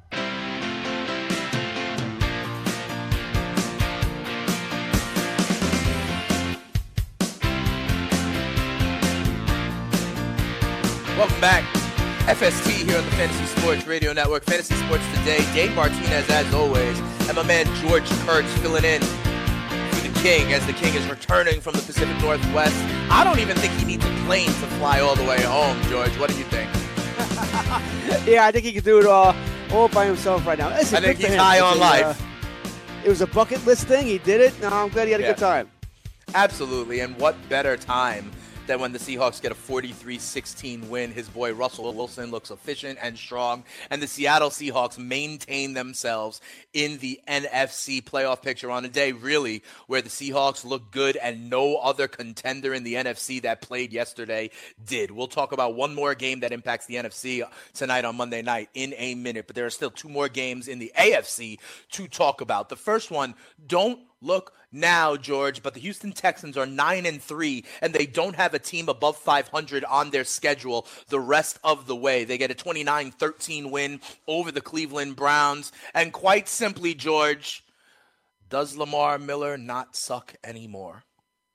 Welcome back. FST here on the Fantasy Sports Radio Network. Fantasy Sports Today. Dave Martinez, as always, and my man George Kurtz filling in for the King as the King is returning from the Pacific Northwest. I don't even think he needs a plane to fly all the way home, George. What do you think? Yeah, I think he could do it all by himself right now. Listen, I think he's high on life. It was a bucket list thing. He did it. No, I'm glad he had a good time. Absolutely. And what better time than when the Seahawks get a 43-16 win. His boy Russell Wilson looks efficient and strong, and the Seattle Seahawks maintain themselves in the NFC playoff picture on a day, really, where the Seahawks look good and no other contender in the NFC that played yesterday did. We'll talk about one more game that impacts the NFC tonight on Monday night in a minute, but there are still 2 more games in the AFC to talk about. The first one, don't look now, George, but the Houston Texans are 9-3, and they don't have a team above 500 on their schedule the rest of the way. They get a 29-13 win over the Cleveland Browns. And quite simply, George, does Lamar Miller not suck anymore?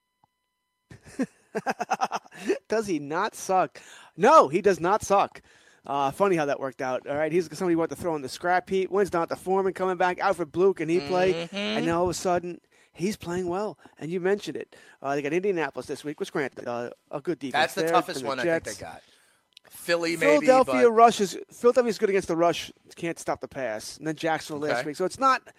Does he not suck? No, he does not suck. Funny how that worked out. All right, he's somebody who wanted to throw in the scrap heap. When's Donta Foreman coming back? Alfred Blue, can he play? And now all of a sudden, he's playing well. And you mentioned it. They got Indianapolis this week, which granted a good defense. That's the toughest one I think they got. Philly, maybe. Philadelphia's good against the rush. Can't stop the pass. And then Jacksonville last week. So it's not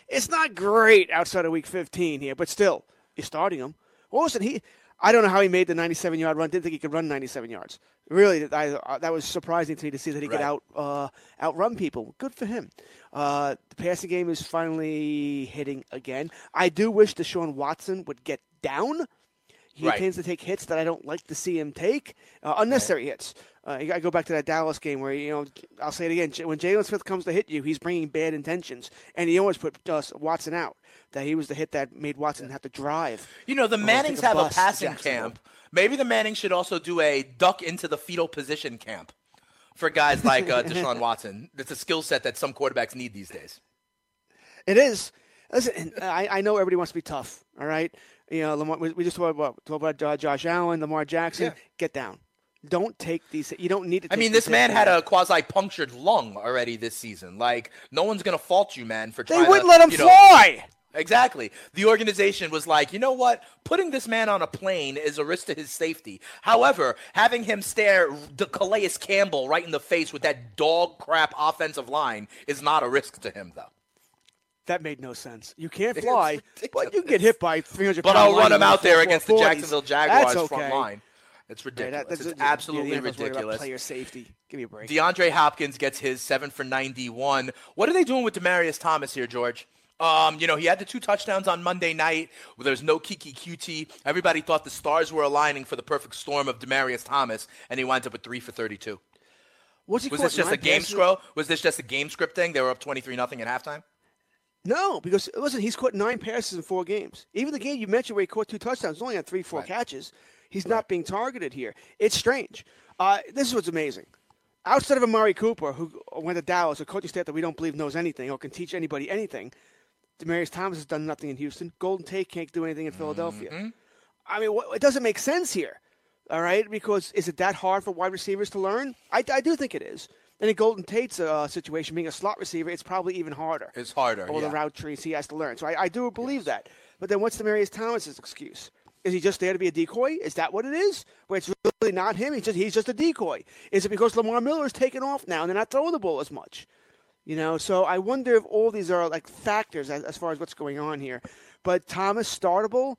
great outside of week 15 here, but still, you're starting him. Well, listen, I don't know how he made the 97-yard run. Didn't think he could run 97 yards. Really, that was surprising to me to see that he could outrun people. Good for him. The passing game is finally hitting again. I do wish Deshaun Watson would get down. He tends to take hits that I don't like to see him take, unnecessary hits. You got to go back to that Dallas game where, I'll say it again, when Jalen Smith comes to hit you, he's bringing bad intentions, and he always put Watson out. That he was the hit that made Watson have to drive. The Mannings have a passing camp. Maybe the Mannings should also do a duck into the fetal position camp for guys like Deshaun Watson. It's a skill set that some quarterbacks need these days. It is. Listen, I know everybody wants to be tough, all right? Lamar, we just talked about Josh Allen, Lamar Jackson. Yeah. Get down. Don't take these. You don't need to take this man had a quasi-punctured lung already this season. Like, no one's going to fault you, man, for trying to. They wouldn't let him fly. Exactly. The organization was like, you know what? Putting this man on a plane is a risk to his safety. However, having him stare the Calais Campbell right in the face with that dog crap offensive line is not a risk to him, though. That made no sense. You can't fly, but you can get hit by 300 But I'll run him out there against the Jacksonville Jaguars front line. It's ridiculous. It's absolutely ridiculous. Player safety. Give me a break. DeAndre Hopkins gets his 7 for 91. What are they doing with Demaryius Thomas here, George? He had the 2 touchdowns on Monday night. There's no Kiki QT. Everybody thought the stars were aligning for the perfect storm of Demaryius Thomas, and he winds up with 3 for 32. Was this just a game script? Was this just a game script thing? They were up 23-0 at halftime? No, because, listen, he's caught 9 passes in 4 games. Even the game you mentioned where he caught 2 touchdowns, he only had 3-4 catches. He's not being targeted here. It's strange. This is what's amazing. Outside of Amari Cooper, who went to Dallas, a coaching staff that we don't believe knows anything or can teach anybody anything, Demaryius Thomas has done nothing in Houston. Golden Tate can't do anything in Philadelphia. Mm-hmm. I mean, it doesn't make sense here, all right? Because is it that hard for wide receivers to learn? I do think it is. And in Golden Tate's situation, being a slot receiver, it's probably even harder. It's harder, all the route trees he has to learn. So I do believe that. But then what's Demaryius Thomas' excuse? Is he just there to be a decoy? Is that what it is? Where it's really not him? He's just a decoy. Is it because Lamar Miller's taken off now and they're not throwing the ball as much? So I wonder if all these are like factors as far as what's going on here. But Thomas startable?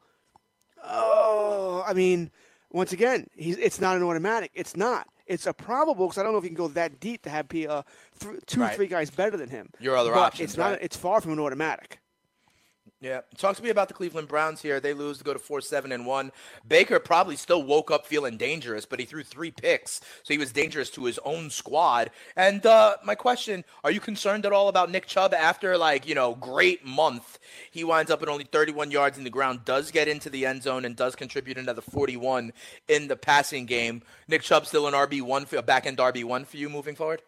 Oh, I mean, once again, it's not an automatic. It's not. It's a probable because I don't know if you can go that deep to have 2 or 3 guys better than him. Your other options, it's not. It's far from an automatic. Yeah. Talk to me about the Cleveland Browns here. They lose to go to 4-7-1. Baker probably still woke up feeling dangerous, but he threw 3 picks, so he was dangerous to his own squad. And my question, are you concerned at all about Nick Chubb after, great month? He winds up at only 31 yards in the ground, does get into the end zone, and does contribute another 41 in the passing game. Nick Chubb still an RB1, a back-end RB1 for you moving forward?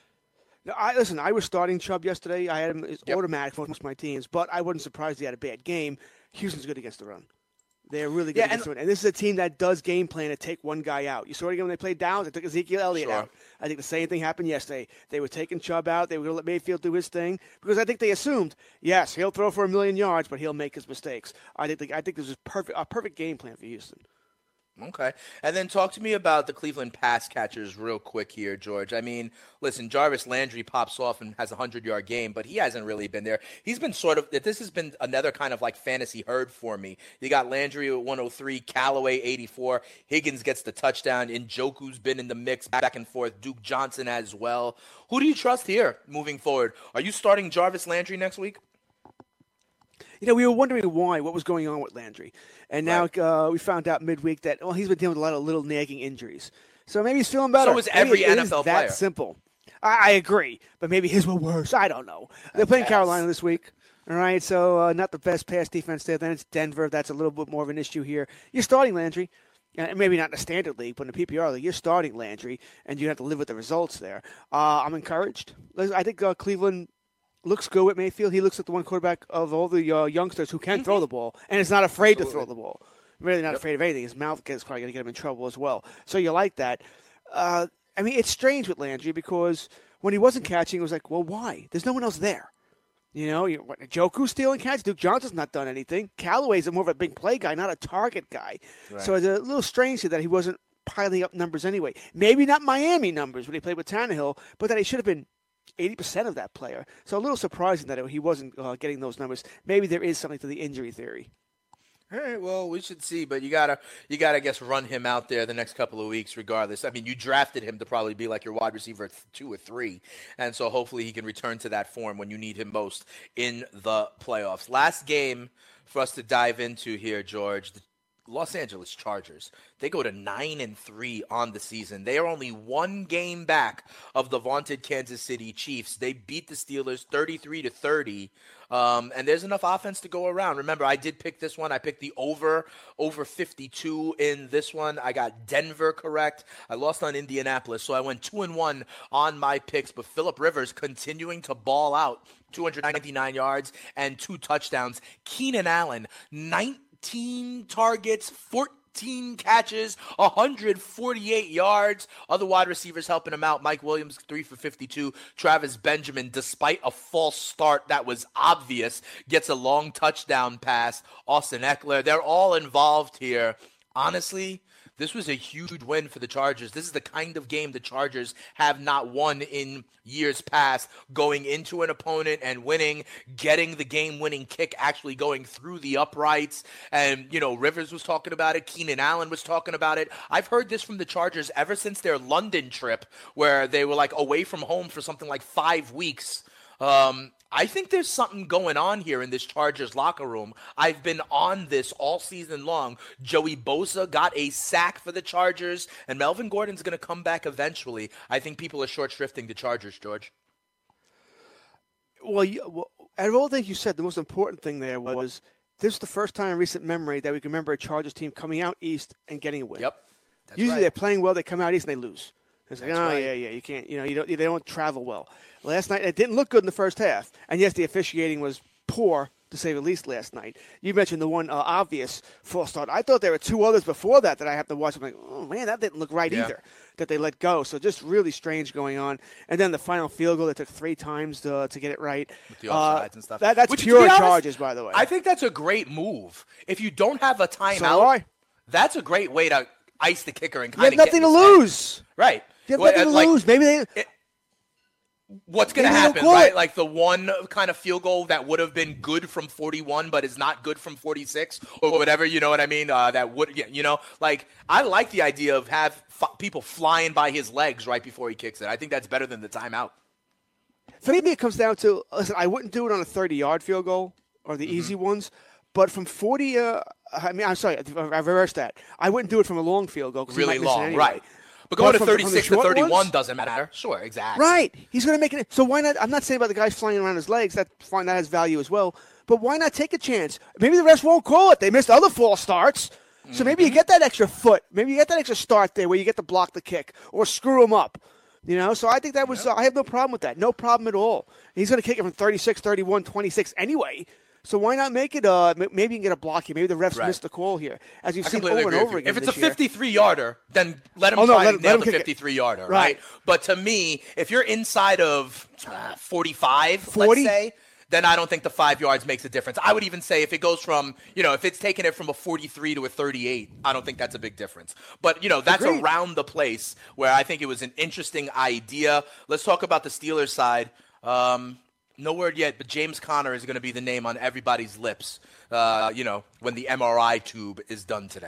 Listen, I was starting Chubb yesterday. I had him automatic for most of my teams, but I wasn't surprised he had a bad game. Houston's good against the run. They're really good against the run. And this is a team that does game plan to take one guy out. You saw it again when they played Dallas. They took Ezekiel Elliott out. I think the same thing happened yesterday. They were taking Chubb out. They were going to let Mayfield do his thing because I think they assumed, yes, he'll throw for 1,000,000 yards, but he'll make his mistakes. I think this is a perfect game plan for Houston. Okay. And then talk to me about the Cleveland pass catchers real quick here, George. I mean, listen, Jarvis Landry pops off and has a 100-yard game, but he hasn't really been there. He's been this has been another kind of like fantasy herd for me. You got Landry at 103, Callaway 84, Higgins gets the touchdown, Njoku's been in the mix back and forth, Duke Johnson as well. Who do you trust here moving forward? Are you starting Jarvis Landry next week? We were wondering what was going on with Landry. And now we found out midweek that, he's been dealing with a lot of little nagging injuries. So maybe he's feeling better. So is every NFL player. That simple. I agree. But maybe his were worse. I don't know. They're playing Carolina this week. All right, so not the best pass defense there. Then it's Denver. That's a little bit more of an issue here. You're starting Landry. Maybe not in the standard league, but in the PPR league, you're starting Landry, and you have to live with the results there. I'm encouraged. I think Cleveland looks good with Mayfield. He looks like the one quarterback of all the youngsters who can throw the ball and is not afraid to throw the ball. Really not afraid of anything. His mouth is probably going to get him in trouble as well. So you like that. It's strange with Landry because when he wasn't catching, it was like, well, why? There's no one else there. Njoku's stealing catches. Duke Johnson's not done anything. Callaway's more of a big play guy, not a target guy. Right. So it's a little strange that he wasn't piling up numbers anyway. Maybe not Miami numbers when he played with Tannehill, but that he should have been 80% of that player. So a little surprising that he wasn't getting those numbers. Maybe there is something to the injury theory. All right, well, we should see, but you gotta, I guess, run him out there the next couple of weeks, regardless. I mean, you drafted him to probably be like your wide receiver 2 or 3, and so hopefully he can return to that form when you need him most in the playoffs. Last game for us to dive into here, George. The Los Angeles Chargers. They go to 9-3 on the season. They are only one game back of the vaunted Kansas City Chiefs. They beat the Steelers 33-30. And there's enough offense to go around. Remember, I did pick this one. I picked the over 52 in this one. I got Denver correct. I lost on Indianapolis, so I went 2-1 on my picks. But Phillip Rivers continuing to ball out, 299 yards and 2 touchdowns. Keenan Allen, 19 targets, 14 catches, 148 yards. Other wide receivers helping him out. Mike Williams, 3 for 52. Travis Benjamin, despite a false start that was obvious, gets a long touchdown pass. Austin Eckler, they're all involved here. Honestly, this was a huge win for the Chargers. This is the kind of game the Chargers have not won in years past, going into an opponent and winning, getting the game-winning kick actually going through the uprights. And, Rivers was talking about it. Keenan Allen was talking about it. I've heard this from the Chargers ever since their London trip, where they were away from home for something like 5 weeks. I think there's something going on here in this Chargers locker room. I've been on this all season long. Joey Bosa got a sack for the Chargers, and Melvin Gordon's going to come back eventually. I think people are short-shrifting the Chargers, George. Well, out of all things you said, the most important thing there was this is the first time in recent memory that we can remember a Chargers team coming out east and getting a win. Yep. That's Usually right. they're playing well, they come out east and they lose. It's like, That's right. yeah, you can't, they don't travel well. Last night, it didn't look good in the first half. And yes, the officiating was poor, to say the least, last night. You mentioned the one obvious false start. I thought there were 2 others before that I have to watch. I'm like, oh, man, that didn't look right either, that they let go. So just really strange going on. And then the final field goal, that took 3 times to get it right. With the offsides and stuff. That's Which, pure to be honest, Chargers, by the way. I think that's a great move. If you don't have a timeout, So that's a great way to ice the kicker and you kind have of nothing to lose. Right. You have nothing to lose. Maybe they... What's going to happen, right? Like the one kind of field goal that would have been good from 41, but is not good from 46 or whatever, you know what I mean? That would, I like the idea of people flying by his legs right before he kicks it. I think that's better than the timeout. For me, it comes down to, listen, I wouldn't do it on a 30-yard field goal or the easy ones, but from 40, I reversed that. I wouldn't do it from a long field goal. Really long, anyway. right. But going to from 36 to 31 ones, doesn't matter. Sure, exactly. Right. He's going to make it. So why not? I'm not saying about the guys flying around his legs. That's fine. That has value as well. But why not take a chance? Maybe the refs won't call it. They missed other false starts. So maybe you get that extra foot. Maybe you get that extra start there where you get to block the kick or screw him up. So I think that was I have no problem with that. No problem at all. He's going to kick it from 36, 31, 26 anyway. So why not make it? Maybe you can get a block here. Maybe the refs missed the call here, as you've seen over and over again. If it's a this year. 53-yarder, then let him try and nail the 53-yarder, right? But to me, if you're inside of 45, let's say, then I don't think the 5 yards makes a difference. I would even say if it goes from, if it's taking it from a 43 to a 38, I don't think that's a big difference. But, that's around the place where I think it was an interesting idea. Let's talk about the Steelers side. No word yet, but James Conner is going to be the name on everybody's lips, when the MRI tube is done today.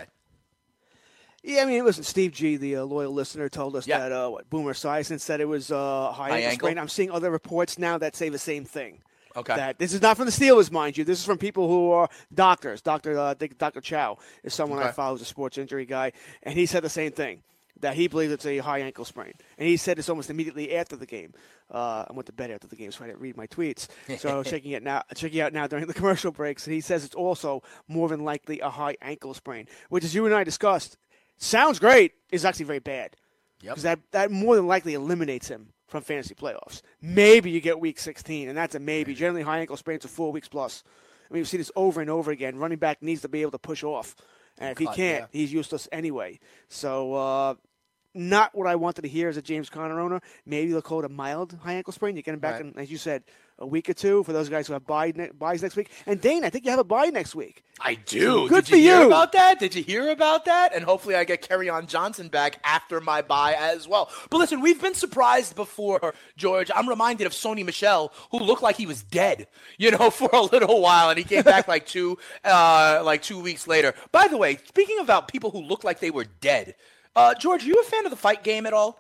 Yeah, listen, Steve G., the loyal listener, told us that Boomer Esiason said it was high ankle sprain. I'm seeing other reports now that say the same thing. Okay. That this is not from the Steelers, mind you. This is from people who are doctors. Dr. Chow is someone I follow, who's a sports injury guy, and he said the same thing, that he believes it's a high ankle sprain. And he said this almost immediately after the game. I went to bed after the game, so I didn't read my tweets. So I was checking out now during the commercial breaks. And he says it's also more than likely a high ankle sprain, which, as you and I discussed, sounds great, is actually very bad. Because that more than likely eliminates him from fantasy playoffs. Maybe you get week 16, and that's a maybe. Generally, high ankle sprains are 4 weeks plus. We've seen this over and over again. Running back needs to be able to push off. And if he can't, he's useless anyway. So not what I wanted to hear as a James Conner owner. Maybe they'll call it a mild high ankle sprain. You're getting back in, as you said, a week or two for those guys who have buys next week. And Dane, I think you have a bye next week. I do. Good Did for you hear you. about that? Did you hear about that? And hopefully I get Kerryon Johnson back after my bye as well. But listen, we've been surprised before, George. I'm reminded of Sony Michel, who looked like he was dead, for a little while, and he came back like 2 weeks later. By the way, speaking about people who look like they were dead, George, are you a fan of the fight game at all?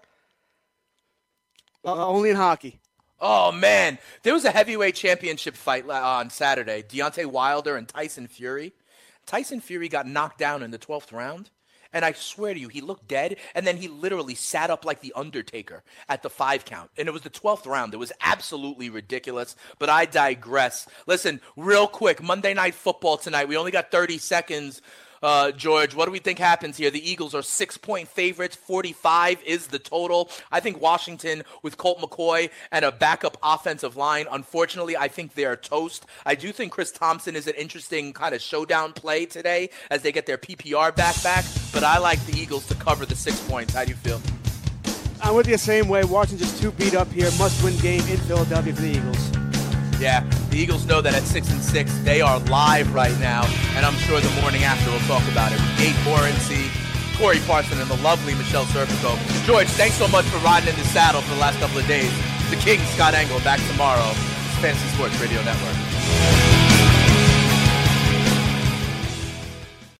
Only in hockey. Oh, man. There was a heavyweight championship fight on Saturday. Deontay Wilder and Tyson Fury. Tyson Fury got knocked down in the 12th round. And I swear to you, he looked dead. And then he literally sat up like the Undertaker at the 5 count. And it was the 12th round. It was absolutely ridiculous. But I digress. Listen, real quick, Monday Night Football tonight. We only got 30 seconds. George, what do we think happens here? The Eagles are 6-point favorites. 45 is the total. I think Washington with Colt McCoy and a backup offensive line. Unfortunately, I think they are toast. I do think Chris Thompson is an interesting kind of showdown play today as they get their PPR back. But I like the Eagles to cover the 6 points. How do you feel? I'm with you the same way. Washington's too beat up here. Must-win game in Philadelphia for the Eagles. Yeah, the Eagles know that at 6-6, they are live right now, and I'm sure the morning after we'll talk about it. With Gabe Morency, Corey Parson, and the lovely Michelle Serpico. George, thanks so much for riding in the saddle for the last couple of days. The King, Scott Engel, back tomorrow. It's Fantasy Sports Radio Network.